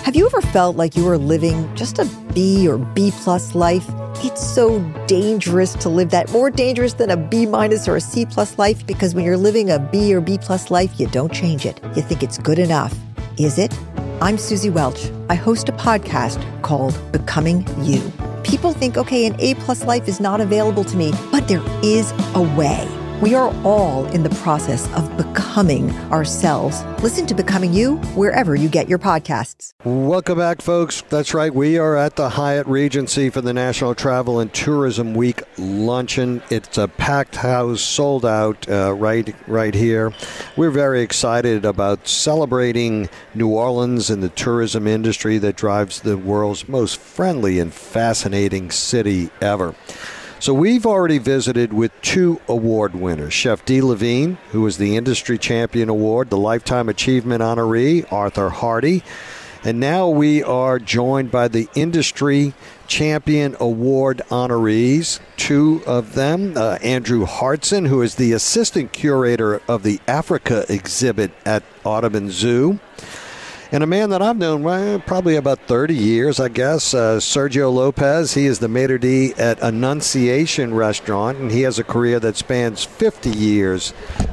Have you ever felt like you were living just a B or B plus life? It's so dangerous to live that, more dangerous than a B minus or a C plus life, because when you're living a B or B plus life, you don't change it. You think it's good enough. Is it? I'm Susie Welch. I host a podcast called Becoming You. People think, okay, an A plus life is not available to me, but there is a way. We are all in the process of becoming ourselves. Listen to Becoming You wherever you get your podcasts. Welcome back, folks. That's right. We are at the Hyatt Regency for the National Travel and Tourism Week luncheon. It's a packed house, sold out right here. We're very excited about celebrating New Orleans and the tourism industry that drives the world's most friendly and fascinating city ever. So we've already visited with two award winners, Chef Dee Levine, who was the Industry Champion Award, the Lifetime Achievement honoree, Arthur Hardy. And now we are joined by the Industry Champion Award honorees, two of them, Andrew Hartson, who is the Assistant Curator of the Africa exhibit at Audubon Zoo, and a man that I've known probably about 30 years, I guess, Sergio Lopez. He is the maitre d' at Annunciation Restaurant, and he has a career that spans 50 years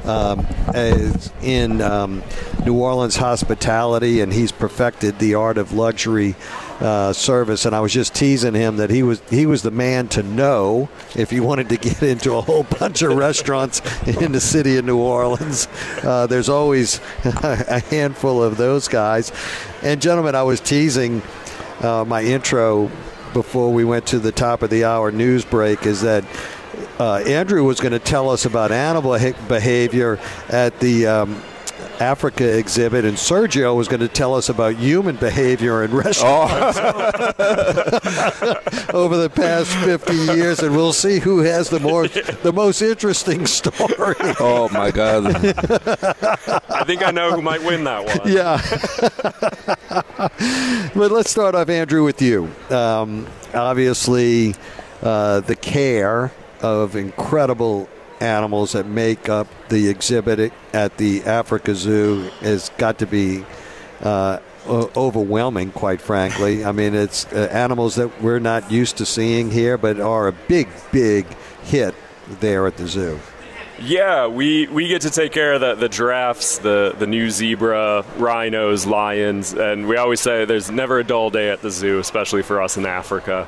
in New Orleans hospitality, and he's perfected the art of luxury service. And I was just teasing him that he was the man to know if you wanted to get into a whole bunch of restaurants in the city of New Orleans. There's always a handful of those guys. And gentlemen, I was teasing my intro before we went to the top of the hour news break is that Andrew was going to tell us about animal behavior at the Africa exhibit, and Sergio was going to tell us about human behavior in restaurants over the past 50 years, and we'll see who has the most interesting story. Oh, my God. I think I know who might win that one. Yeah. But let's start off, Andrew, with you. Obviously, the care of incredible animals that make up the exhibit at the Africa Zoo has got to be overwhelming, quite frankly. I mean, it's animals that we're not used to seeing here, but are a big, big hit there at the zoo. Yeah, we get to take care of the giraffes, the new zebra, rhinos, lions, and we always say there's never a dull day at the zoo, especially for us in Africa.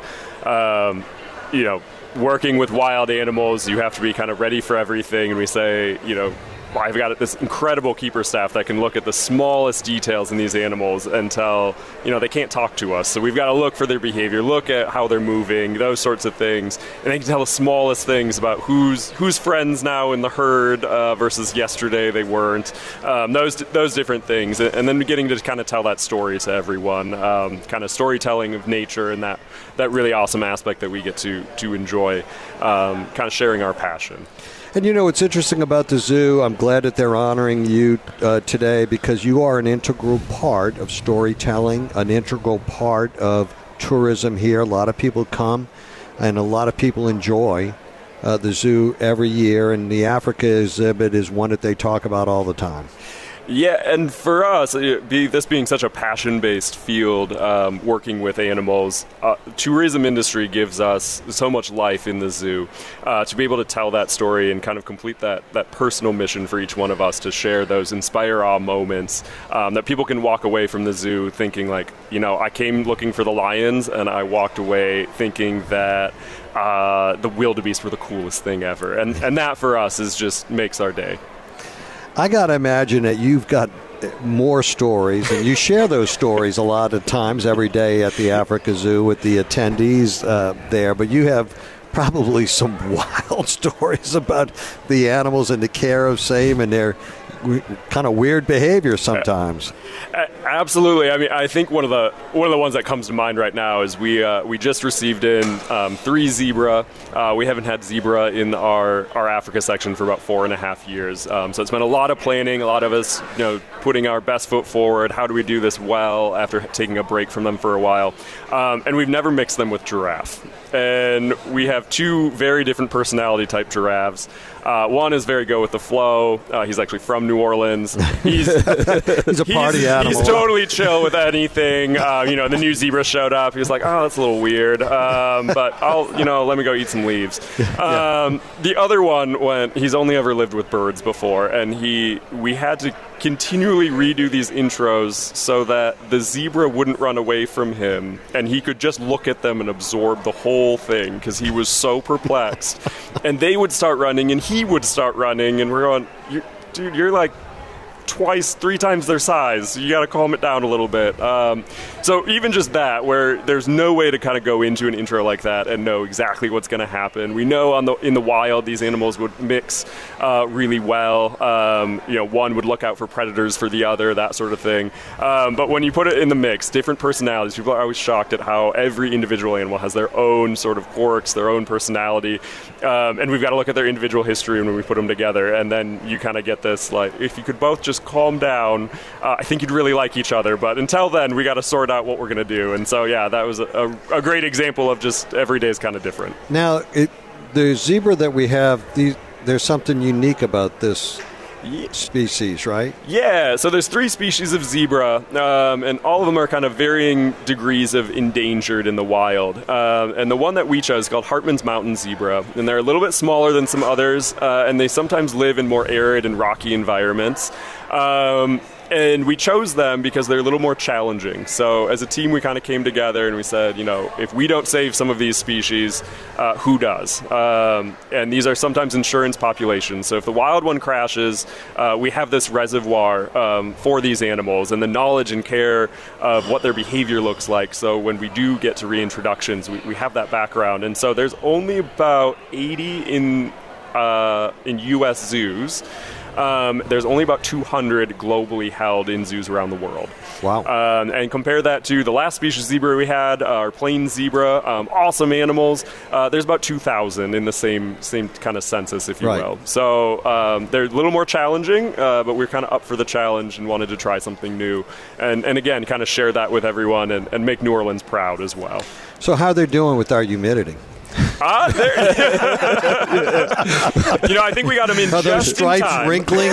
Working with wild animals, you have to be kind of ready for everything. And we say, I've got this incredible keeper staff that can look at the smallest details in these animals and tell, they can't talk to us. So we've got to look for their behavior, look at how they're moving, those sorts of things. And they can tell the smallest things about who's friends now in the herd versus yesterday they weren't. Those different things. And then getting to kind of tell that story to everyone, kind of storytelling of nature and that really awesome aspect that we get to enjoy, kind of sharing our passion. And what's interesting about the zoo, I'm glad that they're honoring you today because you are an integral part of storytelling, an integral part of tourism here. A lot of people come and a lot of people enjoy the zoo every year, and the Africa exhibit is one that they talk about all the time. Yeah, and for us, this being such a passion-based field, working with animals, tourism industry gives us so much life in the zoo. To be able to tell that story and kind of complete that personal mission for each one of us to share those inspire awe moments that people can walk away from the zoo thinking like, I came looking for the lions and I walked away thinking that the wildebeest were the coolest thing ever. And that for us just makes our day. I got to imagine that you've got more stories, and you share those stories a lot of times every day at the Africa Zoo with the attendees there, but you have probably some wild stories about the animals and the care of same and their kind of weird behavior sometimes. Absolutely. I mean, I think one of the ones that comes to mind right now is we just received in 3 zebra. We haven't had zebra in our Africa section for about 4.5 years. So it's been a lot of planning, a lot of us, putting our best foot forward. How do we do this well after taking a break from them for a while? And we've never mixed them with giraffe. And we have 2 very different personality type giraffes. One is very go with the flow. He's actually from New Orleans. He's a party animal. He's totally chill with anything. The new zebra showed up. He was like, oh, that's a little weird, but let me go eat some leaves. The other one, he's only ever lived with birds before, and we had to continually redo these intros so that the zebra wouldn't run away from him, and he could just look at them and absorb the whole thing because he was so perplexed. And they would start running, and he would start running, and we're going, dude, you're like twice, 3 times their size. You got to calm it down a little bit. So even just that, where there's no way to kind of go into an intro like that and know exactly what's going to happen. We know in the wild these animals would mix really well. One would look out for predators for the other, that sort of thing. But when you put it in the mix, different personalities, people are always shocked at how every individual animal has their own sort of quirks, their own personality. And we've got to look at their individual history when we put them together. And then you kind of get this, like, if you could both just calm down, I think you'd really like each other. But until then, we got to sort out what we're going to do. And so, yeah, that was a great example of just every day is kind of different. Now, the zebra that we have, there's something unique about this species, right? Yeah, so there's 3 species of zebra, and all of them are kind of varying degrees of endangered in the wild. And the one that we chose is called Hartman's Mountain zebra, and they're a little bit smaller than some others, and they sometimes live in more arid and rocky environments. And we chose them because they're a little more challenging. So as a team, we kind of came together and we said, if we don't save some of these species, who does? And these are sometimes insurance populations. So if the wild one crashes, we have this reservoir for these animals and the knowledge and care of what their behavior looks like. So when we do get to reintroductions, we have that background. And so there's only about 80 in U.S. zoos. There's only about 200 globally held in zoos around the world. Wow. And compare that to the last species zebra we had, our plain zebra, awesome animals. There's about 2,000 in the same kind of census, if you will. So they're a little more challenging, but we're kind of up for the challenge and wanted to try something new. And again, kind of share that with everyone and make New Orleans proud as well. So how they're doing with our humidity? I think we got them in Are just those stripes in time. wrinkling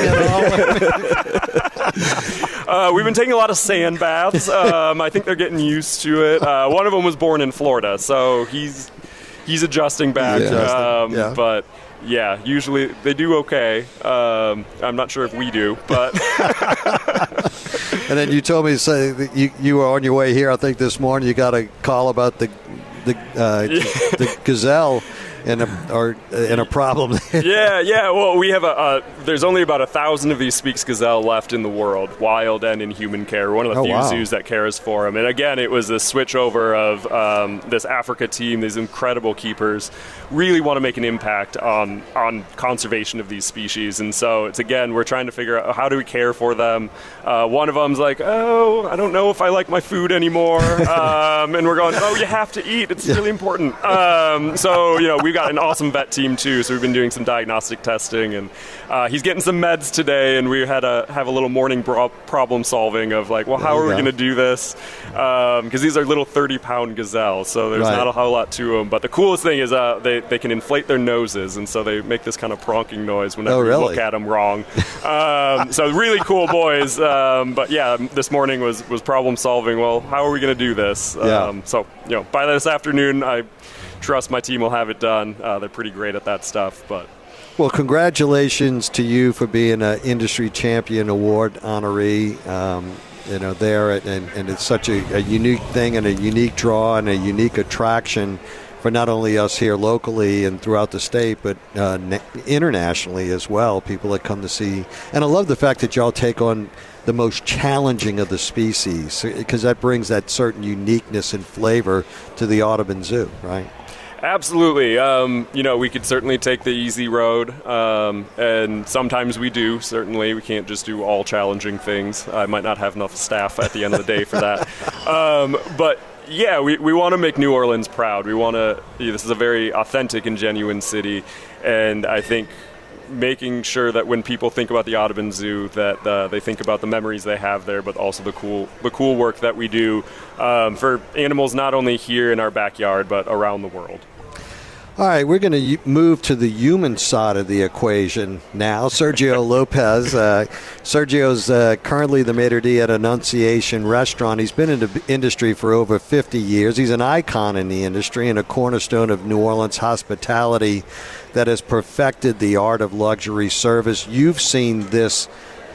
at all? We've been taking a lot of sand baths. I think they're getting used to it. One of them was born in Florida, so he's adjusting back. But yeah, usually they do okay. I'm not sure if we do, but. And then you told me that you were on your way here. I think this morning you got a call about the gazelle and a problem. Yeah. Well, we have there's only about 1,000 of these Speaks gazelle left in the world, wild and in human care. We're one of the few zoos that cares for them. And again, it was a switch over of this Africa team, these incredible keepers, really want to make an impact on conservation of these species. And so it's, again, we're trying to figure out how do we care for them. One of them's like, oh, I don't know if I like my food anymore. And we're going, oh, you have to eat. It's really important. So, we've got an awesome vet team too. So we've been doing some diagnostic testing, and he's getting some meds today. And we had to have a little morning problem solving of like, well, how are we going to do this? Because these are little 30-pound gazelles, so there's not a whole lot to them. But the coolest thing is they can inflate their noses, and so they make this kind of pronking noise whenever you look at them wrong. So really cool boys. But yeah, this morning was problem solving. Well, how are we going to do this? So by this afternoon, I trust my team will have it done. They're pretty great at that stuff. But well, congratulations to you for being an industry champion award honoree. There, and it's such a unique thing and a unique draw and a unique attraction for not only us here locally and throughout the state, but internationally as well, people that come to see. And I love the fact that y'all take on the most challenging of the species, because that brings that certain uniqueness and flavor to the Audubon Zoo, right? Absolutely. We could certainly take the easy road, and sometimes we do, certainly. We can't just do all challenging things. I might not have enough staff at the end of the day for that. But yeah, we want to make New Orleans proud. We want to, this is a very authentic and genuine city, and I think making sure that when people think about the Audubon Zoo, that they think about the memories they have there, but also the cool work that we do for animals not only here in our backyard, but around the world. All right, we're going to move to the human side of the equation now. Sergio Lopez. Sergio's currently the maitre d' at Annunciation Restaurant. He's been in the industry for over 50 years. He's an icon in the industry and a cornerstone of New Orleans hospitality that has perfected the art of luxury service. You've seen this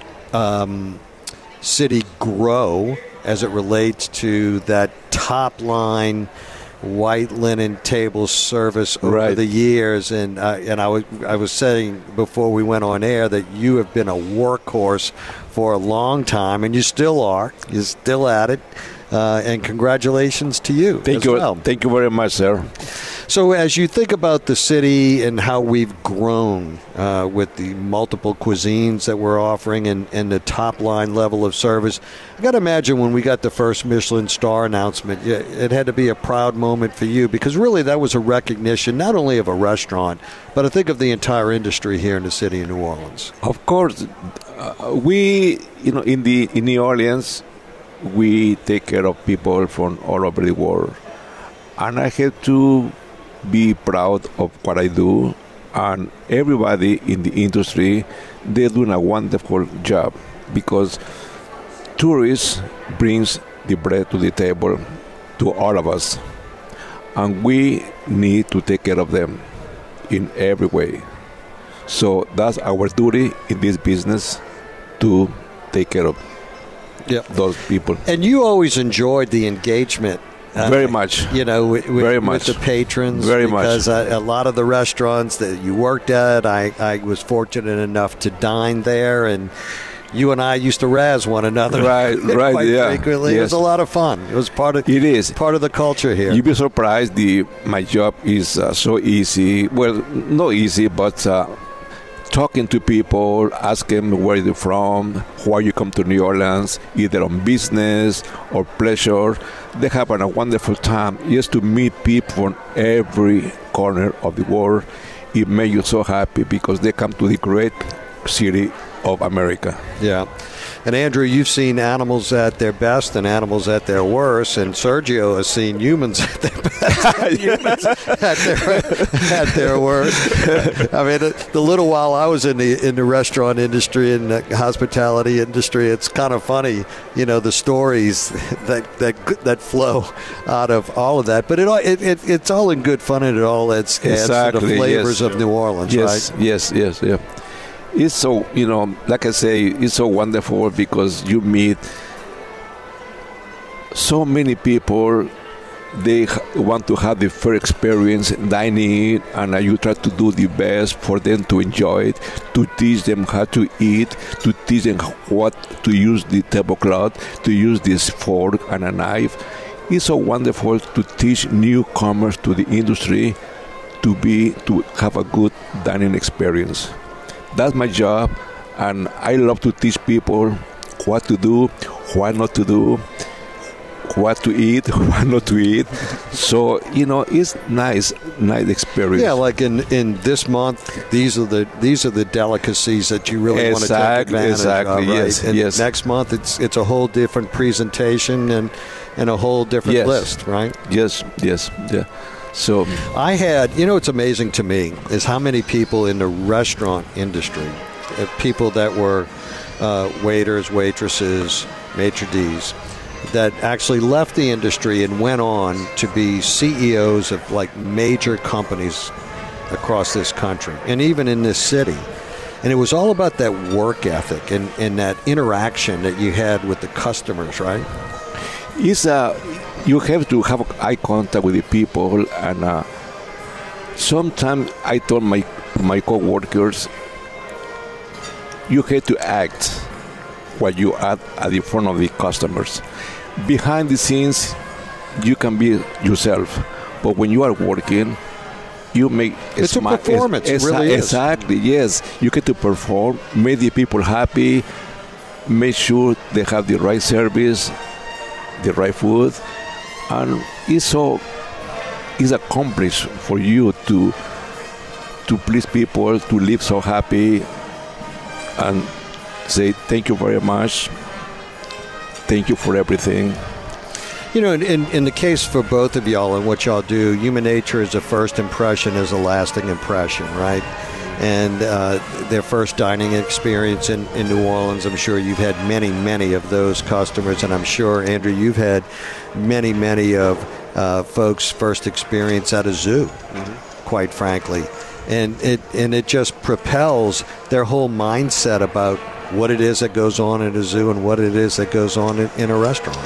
city grow as it relates to that top line white linen table service over the years, and I was saying before we went on air that you have been a workhorse for a long time, and you still are. You're still at it, and congratulations to you. Thank you. Well. Thank you very much, sir. So as you think about the city and how we've grown with the multiple cuisines that we're offering and the top line level of service, I got to imagine when we got the first Michelin star announcement, it had to be a proud moment for you, because really that was a recognition not only of a restaurant, but I think of the entire industry here in the city of New Orleans. Of course, we, in New Orleans, we take care of people from all over the world, and I have to be proud of what I do, and everybody in the industry, they're doing a wonderful job, because tourists brings the bread to the table to all of us, and we need to take care of them in every way. So that's our duty in this business, to take care of those people. And you always enjoyed the engagement. Very much. With the patrons. Very much. Because a lot of the restaurants that you worked at, I was fortunate enough to dine there, and you and I used to razz one another quite frequently. Yes. It was a lot of fun. It was part of the culture here. You'd be surprised. My job is so easy. Well, not easy, but talking to people, asking them where they're from, why you come to New Orleans, either on business or pleasure. They have a wonderful time just to meet people from every corner of the world. It makes you so happy because they come to the great city of America. Yeah. And Andrew, you've seen animals at their best and animals at their worst, and Sergio has seen humans at their best and humans at their worst. I mean, the little while I was in the restaurant industry and the hospitality industry, it's kind of funny, the stories that flow out of all of that. But it's all in good fun, and it all adds to the flavors of New Orleans, right? Yes. It's so, like I say, it's so wonderful because you meet so many people. They want to have the first experience dining, and you try to do the best for them to enjoy it, to teach them how to eat, to teach them what to use the tablecloth, to use this fork and a knife. It's so wonderful to teach newcomers to the industry to have a good dining experience. That's my job, and I love to teach people what to do, what not to do, what to eat, what not to eat. So, it's nice experience. Yeah, like in this month, these are the delicacies that you really want to take advantage of. Right? Yes, and yes. Next month, it's a whole different presentation and a whole different list, right? Yes, yeah. So I had, what's amazing to me is how many people in the restaurant industry, people that were waiters, waitresses, maitre d's, that actually left the industry and went on to be CEOs of like major companies across this country and even in this city. And it was all about that work ethic and that interaction that you had with the customers, right? You have to have eye contact with the people, and sometimes I told my co-workers, you have to act while you are at the front of the customers. Behind the scenes, you can be yourself, but when you are working, you make it's a performance. It really is. Exactly, yes. You get to perform, make the people happy, make sure they have the right service, the right food, and it's accomplished for you to please people, to live so happy, and say thank you very much. Thank you for everything. You know, in the case for both of y'all and what y'all do, human nature is a first impression is a lasting impression, right? And their first dining experience in New Orleans, I'm sure you've had many of those customers, and I'm sure, Andrew, you've had many of folks' first experience at a zoo, quite frankly. And it just propels their whole mindset about what it is that goes on in a zoo and what it is that goes on in a restaurant.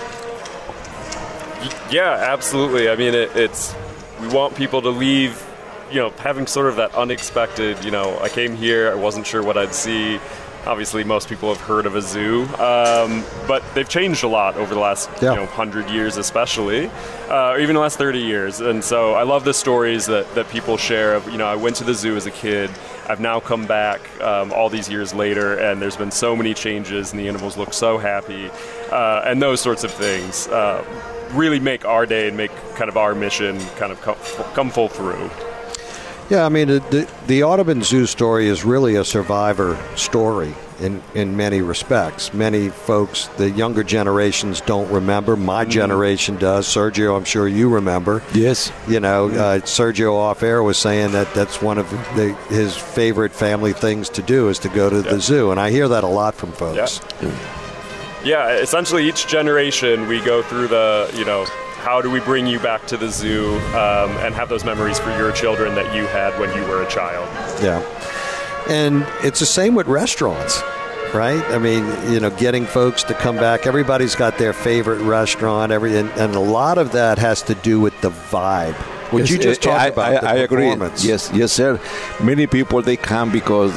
Yeah, absolutely. I mean, we want people to leave, having sort of that unexpected, I came here, I wasn't sure what I'd see. Obviously, most people have heard of a zoo, but they've changed a lot over the last 100 years especially, or even the last 30 years. And so I love the stories that people share of, I went to the zoo as a kid, I've now come back all these years later, and there's been so many changes, and the animals look so happy, and those sorts of things really make our day and make kind of our mission kind of come full through. Yeah, I mean, the Audubon Zoo story is really a survivor story in many respects. Many folks, the younger generations don't remember. My generation does. Sergio, I'm sure you remember. Yes. Sergio off air was saying that's one of his favorite family things to do is to go to the zoo. And I hear that a lot from folks. Yeah, essentially each generation we go through how do we bring you back to the zoo and have those memories for your children that you had when you were a child? Yeah. And it's the same with restaurants, right? I mean, getting folks to come back. Everybody's got their favorite restaurant, and a lot of that has to do with the vibe. Would you just talk about the performance? Agree. Yes, sir. Many people, they come because,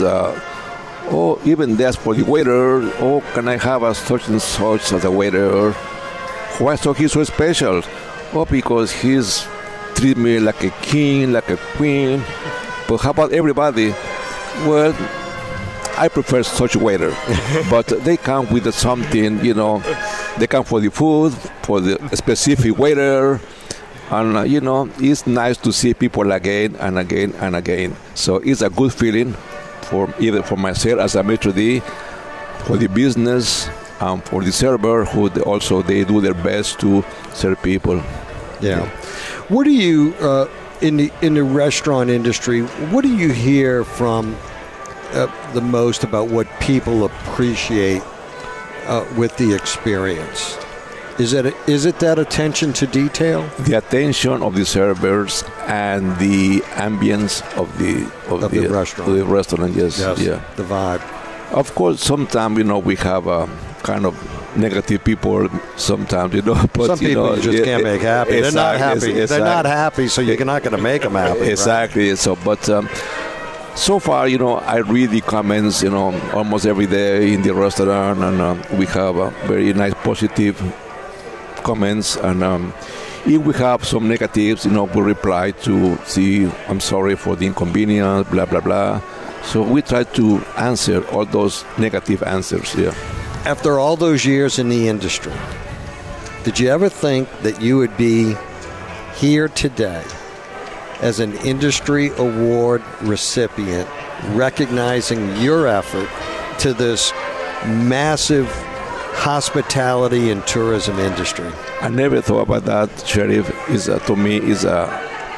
even that's for the waiter. Can I have a such and such as a waiter? Why so he's so special? Because he's treat me like a king, like a queen. But how about everybody? Well, I prefer such waiter. But they come with something, they come for the food, for the specific waiter. And, it's nice to see people again and again and again. So it's a good feeling either for myself as a maitre d', for the business, for the server, who they do their best to serve people. Yeah. What do you in the restaurant industry? What do you hear from the most about what people appreciate with the experience? Is it that attention to detail? The attention of the servers and the ambience of the restaurant. Of the restaurant, yes. Yeah. The vibe. Of course, sometimes we have kind of negative people. Sometimes but some people you just can't make happy. They're not happy. They're not happy, so you're not going to make them happy. Exactly. Right? So, but so far, I read the comments, almost every day in the restaurant, and we have very nice positive comments. And if we have some negatives, we reply to see, I'm sorry for the inconvenience, blah blah blah. So we try to answer all those negative answers. Yeah. After all those years in the industry, did you ever think that you would be here today as an industry award recipient, recognizing your effort to this massive hospitality and tourism industry? I never thought about that, Sheriff. To me is a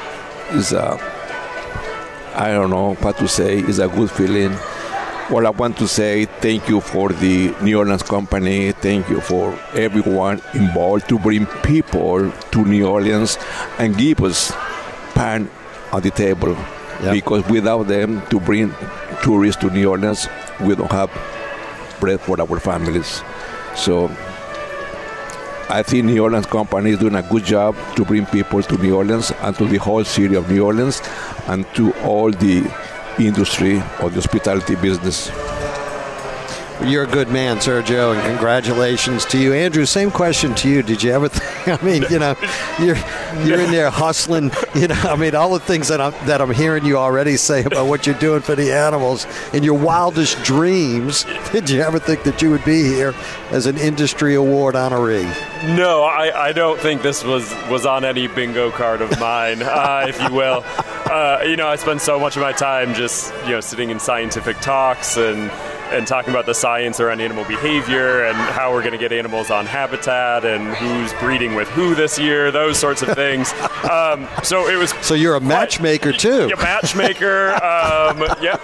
I don't know what to say. It's a good feeling. Well, I want to say thank you for the New Orleans company. Thank you for everyone involved to bring people to New Orleans and give us pan on the table. Yep. Because without them to bring tourists to New Orleans, we don't have bread for our families. So I think New Orleans company is doing a good job to bring people to New Orleans and to the whole city of New Orleans and to all the industry of the hospitality business. You're a good man, Sergio, and congratulations to you. Andrew, same question to you. Did you ever think, you're in there hustling, all the things that I'm hearing you already say about what you're doing for the animals. In your wildest dreams, did you ever think that you would be here as an industry award honoree? No, I don't think this was on any bingo card of mine, if you will. I spend so much of my time just, sitting in scientific talks and and talking about the science around animal behavior and how we're going to get animals on habitat and who's breeding with who this year, those sorts of things. So it was. So you're a matchmaker too. Yeah, matchmaker. Yeah.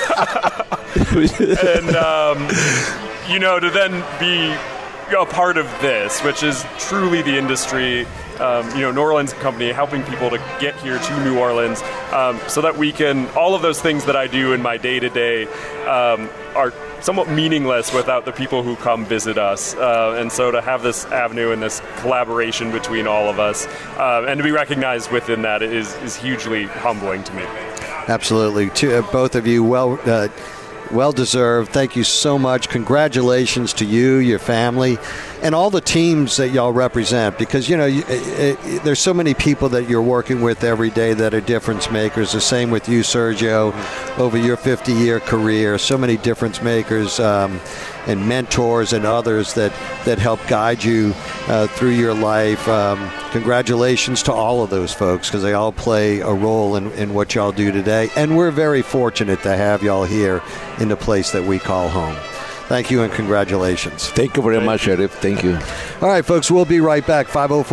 And to then be a part of this, which is truly the industry. New Orleans Company helping people to get here to New Orleans so that we can, all of those things that I do in my day-to-day are somewhat meaningless without the people who come visit us. And so to have this avenue and this collaboration between all of us and to be recognized within that is hugely humbling to me. Absolutely. To both of you, well deserved. Thank you so much. Congratulations to you, your family, and all the teams that y'all represent, because there's so many people that you're working with every day that are difference makers. The same with you, Sergio, over your 50-year career. So many difference makers and mentors and others that help guide you through your life. Congratulations to all of those folks, because they all play a role in what y'all do today. And we're very fortunate to have y'all here in the place that we call home. Thank you and congratulations. Thank you very much, Sheriff. Thank you. All right, folks, we'll be right back.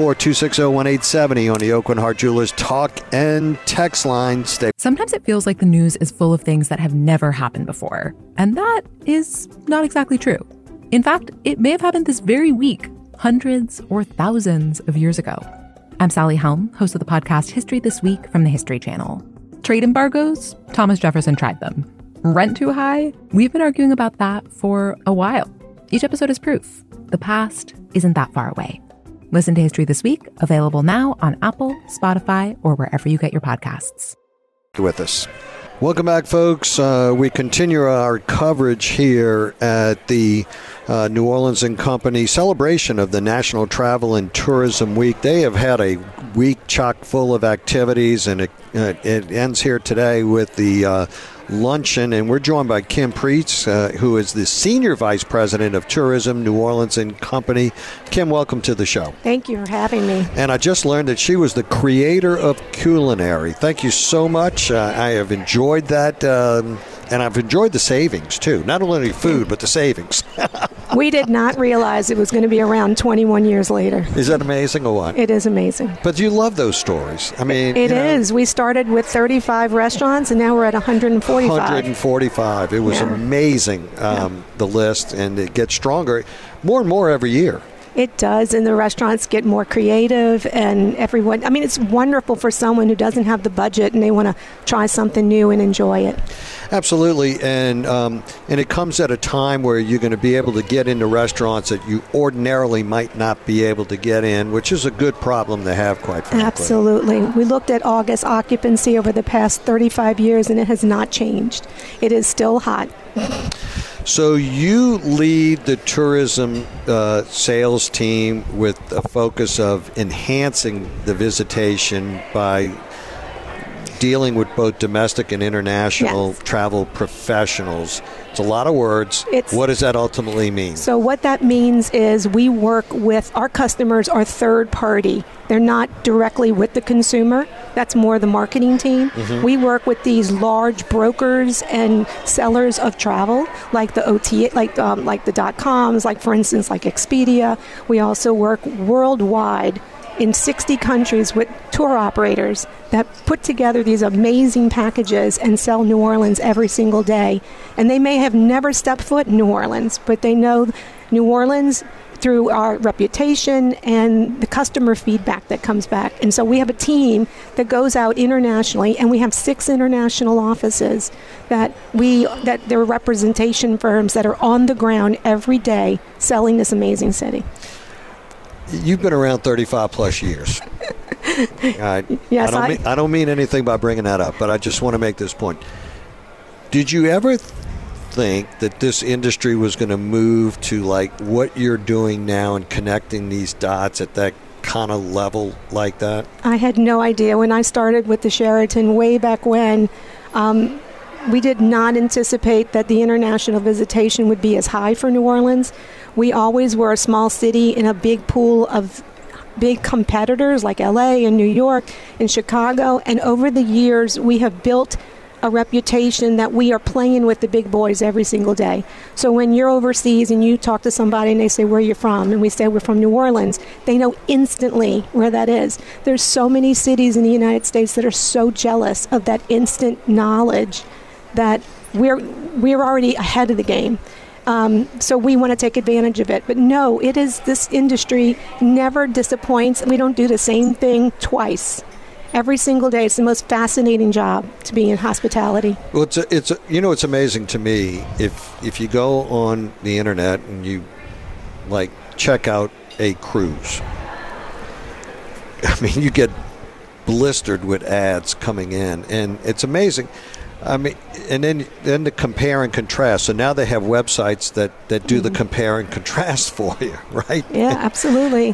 504-260-1870 on the Oakland Heart Jewelers talk and text line. Sometimes it feels like the news is full of things that have never happened before. And that is not exactly true. In fact, it may have happened this very week, hundreds or thousands of years ago. I'm Sally Helm, host of the podcast History This Week from the History Channel. Trade embargoes? Thomas Jefferson tried them. Rent too high? We've been arguing about that for a while. Each episode is proof. The past isn't that far away. Listen to History This Week, available now on Apple, Spotify, or wherever you get your podcasts. With us. Welcome back, folks. We continue our coverage here at the New Orleans and Company celebration of the National Travel and Tourism Week. They have had a week chock full of activities, and it ends here today with the luncheon, and we're joined by Kim Preetz, who is the Senior Vice President of Tourism, New Orleans and Company. Kim, welcome to the show. Thank you for having me. And I just learned that she was the creator of Culinary. Thank you so much. I have enjoyed that, and I've enjoyed the savings, too. Not only food, but the savings. We did not realize it was going to be around 21 years later. Is that amazing or what? It is amazing. But you love those stories. I mean, it is. We started with 35 restaurants, and now we're at 145. 145. It was amazing, the list, and it gets stronger more and more every year. It does, and the restaurants get more creative, and everyone, I mean, it's wonderful for someone who doesn't have the budget and they want to try something new and enjoy it. Absolutely, and it comes at a time where you're going to be able to get into restaurants that you ordinarily might not be able to get in, which is a good problem to have, quite frankly. Absolutely. We looked at August occupancy over the past 35 years, and it has not changed. It is still hot. So you lead the tourism sales team with a focus of enhancing the visitation by dealing with both domestic and international travel professionals. It's a lot of words. What does that ultimately mean? So what that means is we work with our customers, our third party. They're not directly with the consumer. That's more the marketing team. Mm-hmm. We work with these large brokers and sellers of travel, like the OTA, like the .coms, like for instance, like Expedia. We also work worldwide in 60 countries with tour operators that put together these amazing packages and sell New Orleans every single day. And they may have never stepped foot in New Orleans, but they know New Orleans through our reputation and the customer feedback that comes back. And so we have a team that goes out internationally, and we have 6 international offices that they're representation firms that are on the ground every day selling this amazing city. You've been around 35 plus years. Yes, I don't mean anything by bringing that up, but I just want to make this point. Did you ever think that this industry was going to move to like what you're doing now and connecting these dots at that kind of level like that? I had no idea. When I started with the Sheraton way back when, we did not anticipate that the international visitation would be as high for New Orleans. We always were a small city in a big pool of big competitors like LA and New York and Chicago. And over the years, we have built a reputation that we are playing with the big boys every single day. So when you're overseas and you talk to somebody and they say, where are you from? And we say, we're from New Orleans. They know instantly where that is. There's so many cities in the United States that are so jealous of that instant knowledge that we're already ahead of the game. So we want to take advantage of it. But no, this industry never disappoints. We don't do the same thing twice. Every single day, it's the most fascinating job to be in hospitality. Well, it's amazing to me if you go on the internet and you check out a cruise. I mean, you get blistered with ads coming in, and it's amazing. I mean, and then the compare and contrast. So now they have websites that do the compare and contrast for you, right? Yeah, absolutely.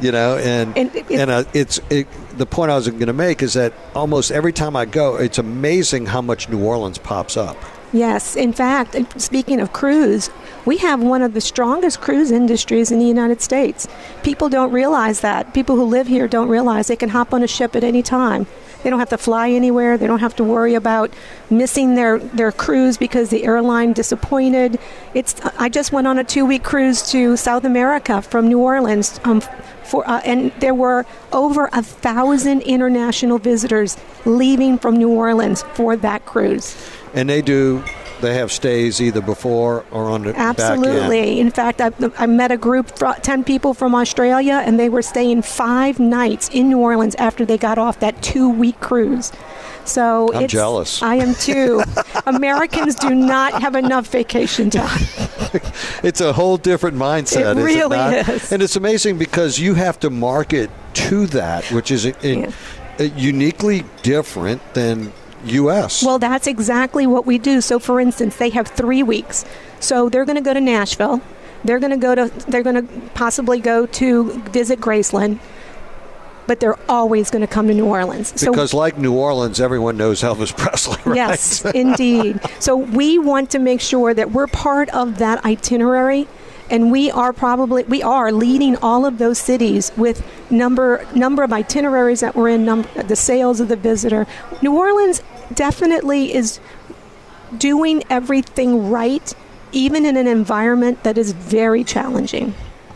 The point I was going to make is that almost every time I go, it's amazing how much New Orleans pops up. Yes. In fact, speaking of cruise, we have one of the strongest cruise industries in the United States. People don't realize that. People who live here don't realize they can hop on a ship at any time. They don't have to fly anywhere. They don't have to worry about missing their cruise because the airline disappointed. I just went on a 2-week cruise to South America from New Orleans, and there were over 1,000 international visitors leaving from New Orleans for that cruise. And they have stays either before or on the back end. Absolutely. In fact, I met a group, 10 people from Australia, and they were staying 5 nights in New Orleans after they got off that 2-week cruise. So I'm jealous. I am too. Americans do not have enough vacation time. It's a whole different mindset. It really is. And it's amazing because you have to market to that, which is uniquely different than U.S. Well, that's exactly what we do. So, for instance, they have 3 weeks. So they're going to go to Nashville. They're going to possibly go to visit Graceland. But they're always going to come to New Orleans. Because like New Orleans, everyone knows Elvis Presley, right? Yes, indeed. So we want to make sure that we're part of that itinerary, and we are leading all of those cities with number of itineraries that we're in, the sales of the visitor. New Orleans definitely is doing everything right, even in an environment that is very challenging.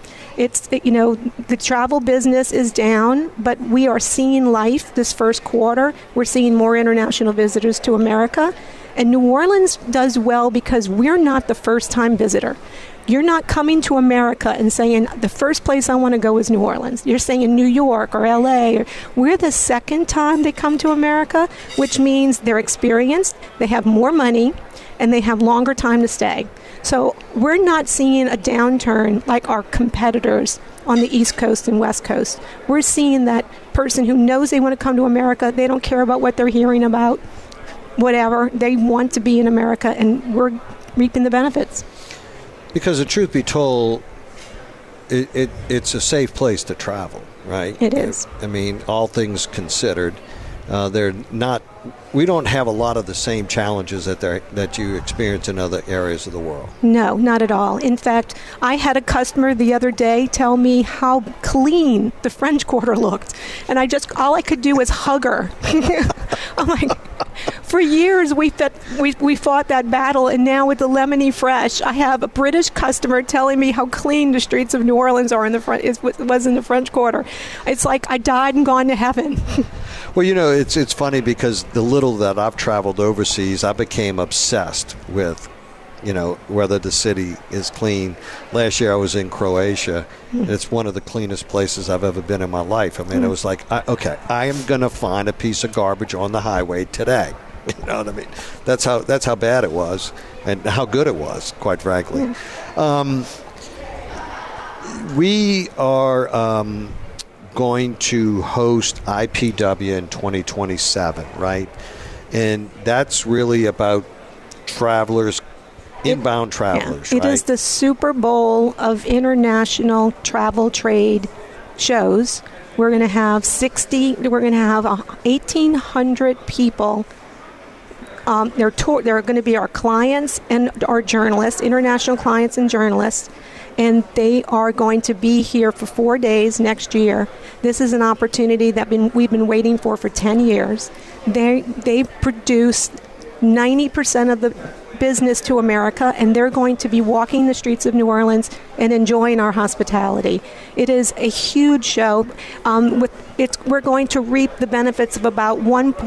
The travel business is down, but we are seeing life this first quarter. We're seeing more international visitors to America. And New Orleans does well because we're not the first-time visitor. You're not coming to America and saying, the first place I want to go is New Orleans. You're saying New York or L.A. We're the second time they come to America, which means they're experienced, they have more money, and they have longer time to stay. So we're not seeing a downturn like our competitors on the East Coast and West Coast. We're seeing that person who knows they want to come to America. They don't care about what they're hearing about, whatever. They want to be in America, and we're reaping the benefits. Because the truth be told, it's a safe place to travel, right? It is. I mean, all things considered, we don't have a lot of the same challenges that you experience in other areas of the world. No, not at all. In fact, I had a customer the other day tell me how clean the French Quarter looked, and all I could do was hug her. I'm like, for years we fought that battle, and now with the Lemony Fresh, I have a British customer telling me how clean the streets of New Orleans are was in the French Quarter. It's like I died and gone to heaven. Well, it's funny because the little that I've traveled overseas, I became obsessed with, whether the city is clean. Last year I was in Croatia, and it's one of the cleanest places I've ever been in my life. I mean, it was like, I am going to find a piece of garbage on the highway today. You know what I mean? That's how bad it was, and how good it was, quite frankly. We are going to host IPW in 2027, right? And that's really about travelers, inbound travelers, right? It is the Super Bowl of international travel trade shows. We're going to have 1,800 people. They're going to be our clients and our journalists, international clients and journalists. And they are going to be here for 4 days next year. This is an opportunity that we've been waiting for 10 years. They produce 90% of the business to America, and they're going to be walking the streets of New Orleans and enjoying our hospitality. It is a huge show. We're going to reap the benefits of about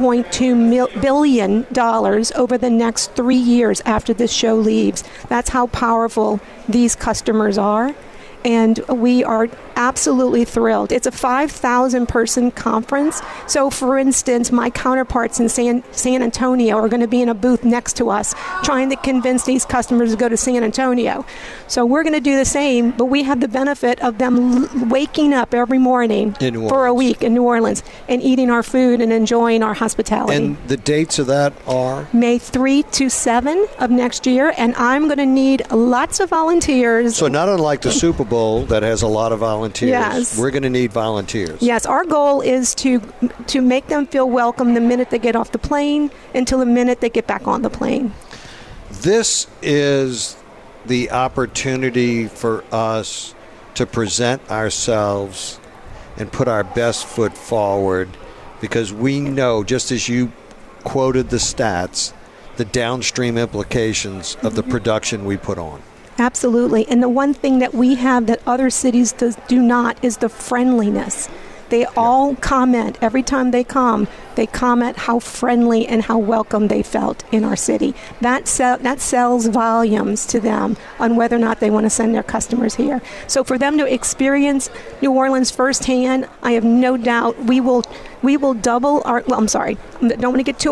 $1.2 billion over the next 3 years after this show leaves. That's how powerful these customers are. And we are absolutely thrilled. It's a 5,000-person conference. So, for instance, my counterparts in San Antonio are going to be in a booth next to us trying to convince these customers to go to San Antonio. So we're going to do the same, but we have the benefit of them waking up every morning for a week in New Orleans and eating our food and enjoying our hospitality. And the dates of that are? May 3 to 7 of next year, and I'm going to need lots of volunteers. So not unlike the Super Bowl that has a lot of volunteers, yes, we're going to need volunteers. Yes, our goal is to make them feel welcome the minute they get off the plane until the minute they get back on the plane. This is the opportunity for us to present ourselves and put our best foot forward, because we know, just as you quoted the stats, the downstream implications of the production we put on. Absolutely. And the one thing that we have that other cities do not is the friendliness. They all comment. Every time they come, they comment how friendly and how welcome they felt in our city. That sells volumes to them on whether or not they want to send their customers here. So for them to experience New Orleans firsthand, I have no doubt we will double our. Well, I'm sorry, I don't want to get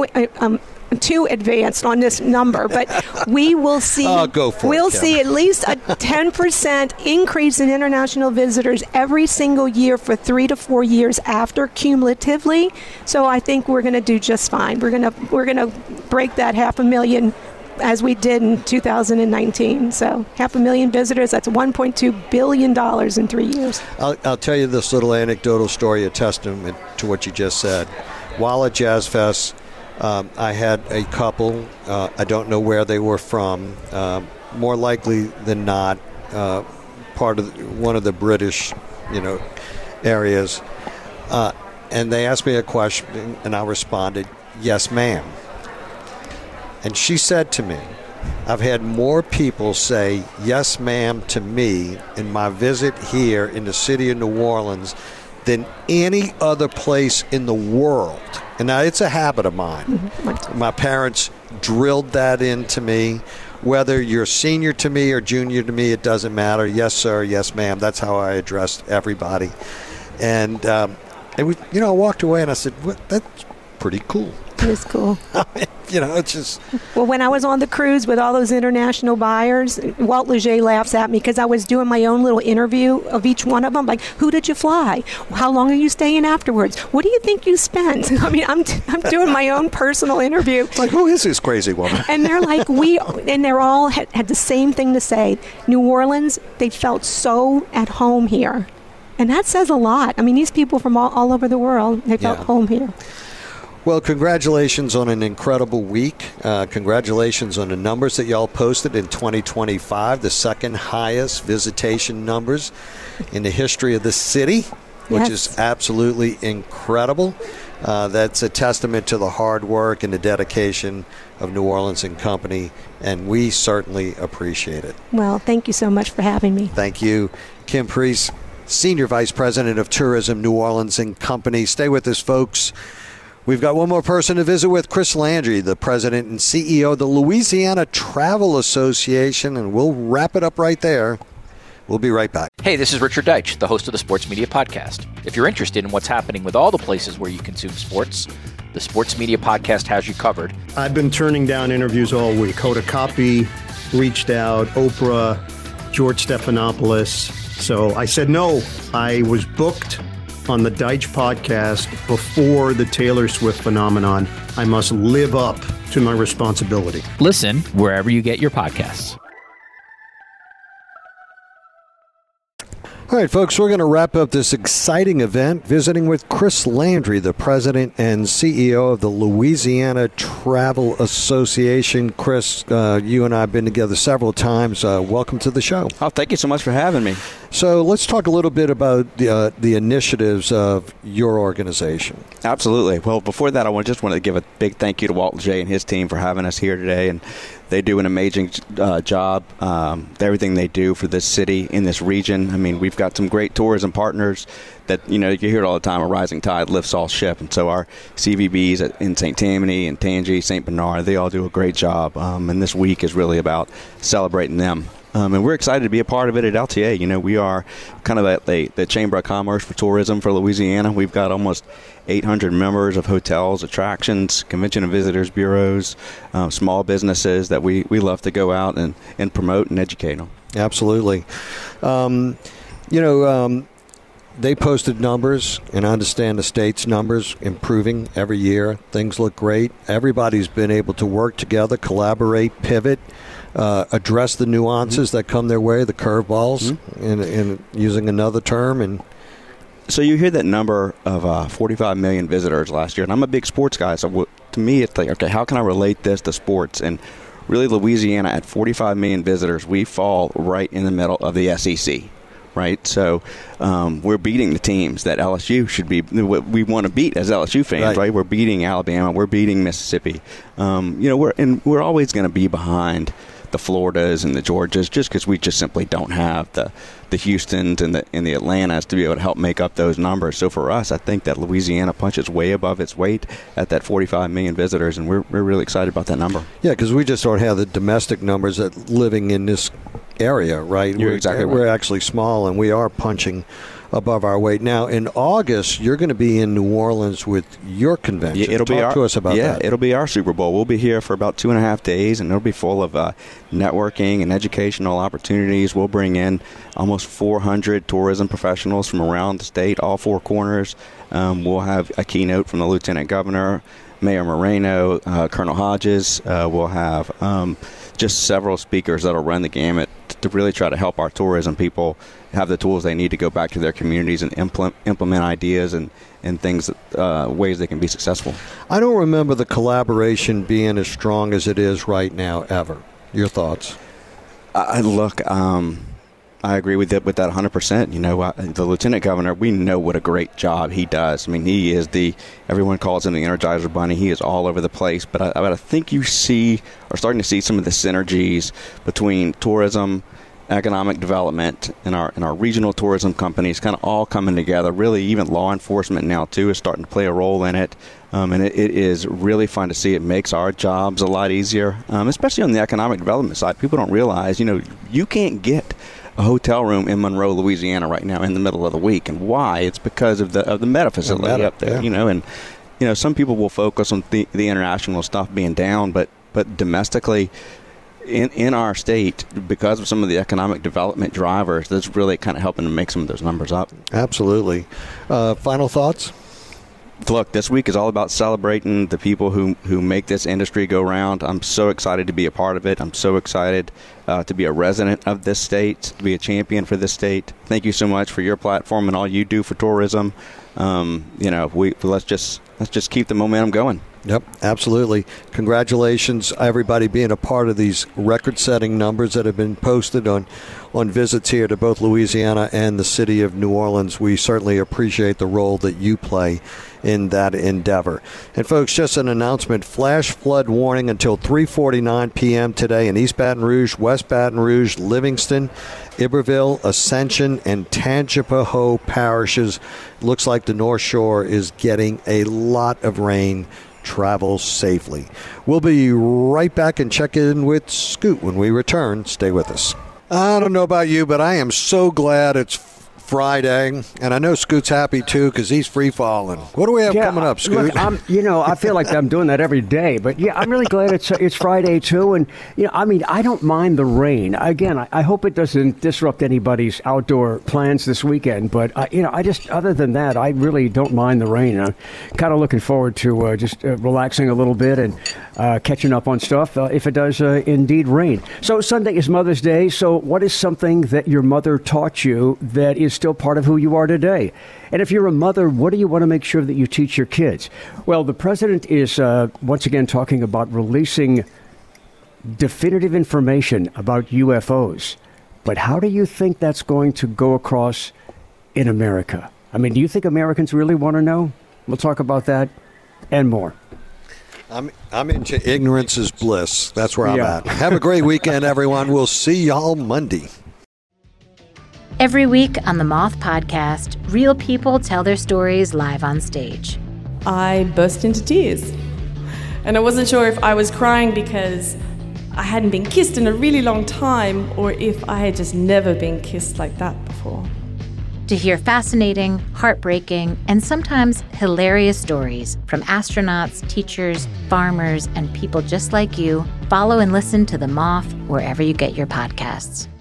too advanced on this number, but we will see. We'll see at least a 10% increase in international visitors every single year for 3 to 4 years after, cumulatively. So I think we're going to do just fine. We're going to break that 500,000 as we did in 2019. So 500,000 visitors. That's $1.2 billion in 3 years. I'll tell you this little anecdotal story, a testament to what you just said. While at Jazz Fest, I had a couple, I don't know where they were from, more likely than not, part of one of the British, areas. And they asked me a question, and I responded, "Yes, ma'am." And she said to me, "I've had more people say yes, ma'am, to me in my visit here in the city of New Orleans than any other place in the world." And now it's a habit of mine. Mm-hmm. My parents drilled that into me. Whether you're senior to me or junior to me, it doesn't matter. Yes, sir. Yes, ma'am. That's how I addressed everybody. And we, I walked away and I said, "That's pretty cool." It is cool. It's just... Well, when I was on the cruise with all those international buyers, Walt Leger laughs at me because I was doing my own little interview of each one of them. Like, who did you fly? How long are you staying afterwards? What do you think you spent? I mean, I'm doing my own personal interview. It's like, who is this crazy woman? And they're like, they're all had the same thing to say. New Orleans, they felt so at home here. And that says a lot. I mean, these people from all over the world, they felt home here. Well, congratulations on an incredible week. Congratulations on the numbers that y'all posted in 2025, the second highest visitation numbers in the history of the city, which is absolutely incredible. That's a testament to the hard work and the dedication of New Orleans and Company, and we certainly appreciate it. Well, thank you so much for having me. Thank you. Kim Priest, Senior Vice President of Tourism, New Orleans and Company. Stay with us, folks. We've got one more person to visit with, Chris Landry, the president and CEO of the Louisiana Travel Association, and we'll wrap it up right there. We'll be right back. Hey, this is Richard Deitch, the host of the Sports Media Podcast. If you're interested in what's happening with all the places where you consume sports, the Sports Media Podcast has you covered. I've been turning down interviews all week. Hoda Kotb reached out, Oprah, George Stephanopoulos. So I said no. I was booked on the Deitch podcast before the Taylor Swift phenomenon. I must live up to my responsibility. Listen wherever you get your podcasts. All right, folks, we're going to wrap up this exciting event visiting with Chris Landry, the president and CEO of the Louisiana Travel Association. Chris, you and I have been together several times. Welcome to the show. Oh, thank you so much for having me. So let's talk a little bit about the initiatives of your organization. Absolutely. Well, before that, I just wanted to give a big thank you to Walton J and his team for having us here today. And they do an amazing job, everything they do for this city, in this region. I mean, we've got some great tourism partners that, you hear it all the time, a rising tide lifts all ship. And so our CVBs in St. Tammany and Tangi, St. Bernard, they all do a great job. And this week is really about celebrating them. And we're excited to be a part of it at LTA. We are kind of the Chamber of Commerce for tourism for Louisiana. We've got almost 800 members of hotels, attractions, convention and visitors bureaus, small businesses that we love to go out and promote and educate them. Absolutely. They posted numbers, and I understand the state's numbers improving every year. Things look great. Everybody's been able to work together, collaborate, pivot, address the nuances that come their way, the curveballs, in using another term. And so you hear that number of 45 million visitors last year, and I'm a big sports guy, so to me it's like, okay, how can I relate this to sports? And really, Louisiana, at 45 million visitors, we fall right in the middle of the SEC. Right, so we're beating the teams that LSU should be. We want to beat as LSU fans, right? We're beating Alabama, we're beating Mississippi. We're always going to be behind the Floridas and the Georgias, just because we just simply don't have the Houstons and the Atlantas to be able to help make up those numbers. So for us, I think that Louisiana punches way above its weight at that 45 million visitors, and we're really excited about that number. Yeah, because we just don't have the domestic numbers that living in this area, right? You're exactly right. We're actually small, and we are punching above our weight. Now, in August, you're going to be in New Orleans with your convention. Yeah, Talk to us about that. Yeah, it'll be our Super Bowl. We'll be here for about 2.5 days, and it'll be full of networking and educational opportunities. We'll bring in almost 400 tourism professionals from around the state, all four corners. We'll have a keynote from the Lieutenant Governor, Mayor Moreno, Colonel Hodges. We'll have just several speakers that'll run the gamut to really try to help our tourism people have the tools they need to go back to their communities and implement ideas and things, ways they can be successful. I don't remember the collaboration being as strong as it is right now, ever. Your thoughts? I agree with that 100%. The Lieutenant Governor, we know what a great job he does. I mean, he is everyone calls him the Energizer Bunny. He is all over the place. But I think you are starting to see some of the synergies between tourism, economic development, and our regional tourism companies kind of all coming together. Really, even law enforcement now, too, is starting to play a role in it. And it is really fun to see. It makes our jobs a lot easier, especially on the economic development side. People don't realize, you can't get a hotel room in Monroe, Louisiana right now in the middle of the week. And why? It's because of the Meta facility up there, and some people will focus on the international stuff being down, but domestically in our state, because of some of the economic development drivers, that's really kind of helping to make some of those numbers up. Absolutely. Final thoughts? Look, this week is all about celebrating the people who make this industry go round. I'm so excited to be a part of it. I'm so excited to be a resident of this state, to be a champion for this state. Thank you so much for your platform and all you do for tourism. Let's just keep the momentum going. Yep, absolutely. Congratulations, everybody, being a part of these record-setting numbers that have been posted on visits here to both Louisiana and the city of New Orleans. We certainly appreciate the role that you play in that endeavor. And, folks, just an announcement, flash flood warning until 3:49 p.m. today in East Baton Rouge, West Baton Rouge, Livingston, Iberville, Ascension, and Tangipahoa parishes. Looks like the North Shore is getting a lot of rain. Travel safely. We'll be right back and check in with Scoot when we return. Stay with us. I don't know about you, but I am so glad it's Friday, and I know Scoot's happy too because he's free falling. What do we have coming up, Scoot? Look, I feel like I'm doing that every day, but I'm really glad it's Friday too. And I don't mind the rain. Again, I hope it doesn't disrupt anybody's outdoor plans this weekend. But I just, other than that, I really don't mind the rain. I'm kind of looking forward to just relaxing a little bit and catching up on stuff if it does indeed rain. So Sunday is Mother's Day. So what is something that your mother taught you that is still part of who you are today? And if you're a mother, what do you want to make sure that you teach your kids? Well, the president is once again talking about releasing definitive information about UFOs. But how do you think that's going to go across in America? I mean, do you think Americans really want to know? We'll talk about that and more. I'm into ignorance is bliss. That's where I'm at. Have a great weekend, everyone. We'll see y'all Monday. Every week on the Moth Podcast, real people tell their stories live on stage. I burst into tears. And I wasn't sure if I was crying because I hadn't been kissed in a really long time or if I had just never been kissed like that before. To hear fascinating, heartbreaking, and sometimes hilarious stories from astronauts, teachers, farmers, and people just like you, follow and listen to The Moth wherever you get your podcasts.